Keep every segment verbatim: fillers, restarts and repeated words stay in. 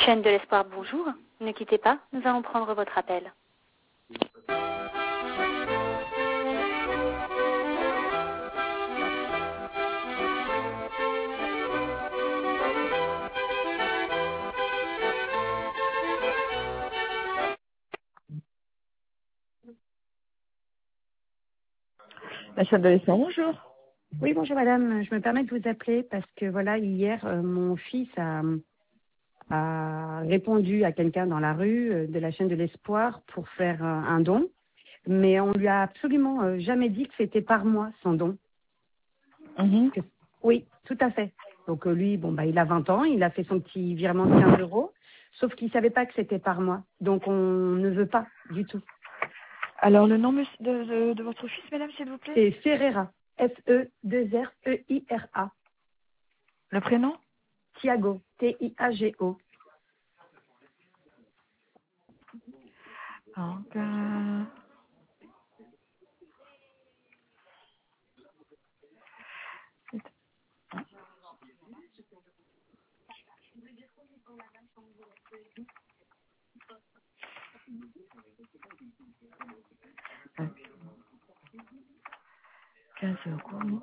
Chaîne de l'espoir, bonjour. Ne quittez pas, nous allons prendre votre appel. La chaîne de l'espoir, bonjour. Oui, bonjour madame. Je me permets de vous appeler parce que voilà, hier, euh, mon fils a, a répondu à quelqu'un dans la rue euh, de la chaîne de l'espoir pour faire euh, un don. Mais on lui a absolument euh, jamais dit que c'était par mois son don. Mhm. Que- Oui, tout à fait. Donc euh, lui, bon bah il a vingt ans, il a fait son petit virement de quinze euros, sauf qu'il savait pas que c'était par mois. Donc on ne veut pas du tout. Alors, le nom monsieur, de, de, de votre fils, madame, s'il vous plaît. C'est Ferreira. F E deux R E I R A. Le prénom. Thiago. T I A G O. Donc, euh... quinze euros.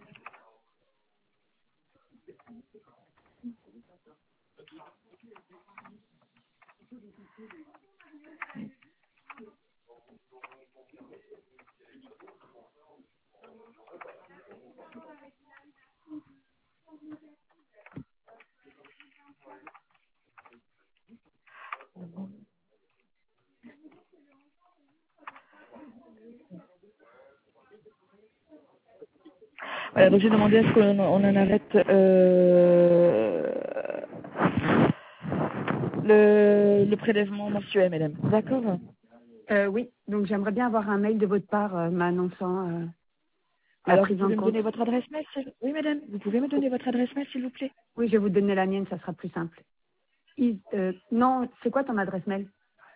Voilà, donc j'ai demandé à ce qu'on on en arrête euh, le, le prélèvement mensuel, madame. D'accord. Euh, oui, donc j'aimerais bien avoir un mail de votre part euh, m'annonçant euh, la Alors, vous prise en pouvez me compte. donner votre adresse mail, s'il- Oui, madame. Vous pouvez me donner votre adresse mail, s'il vous plaît. Oui, je vais vous donner la mienne, ça sera plus simple. Is- euh, non, c'est quoi ton adresse mail?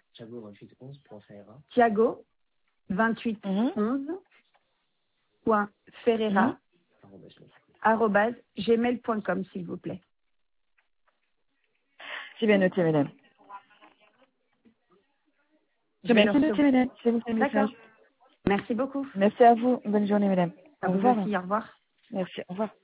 Thiago vingt-huit Mhm. onze point Mhm. ferreira arobase gmail point com, s'il vous plaît. C'est bien noté, madame. Je C'est vais bien le noté, recevoir. madame. Je vais vous faire un message. D'accord. Merci beaucoup. Merci à vous. Bonne journée, madame. À Au vous revoir. aussi. Au revoir. Merci. Au revoir.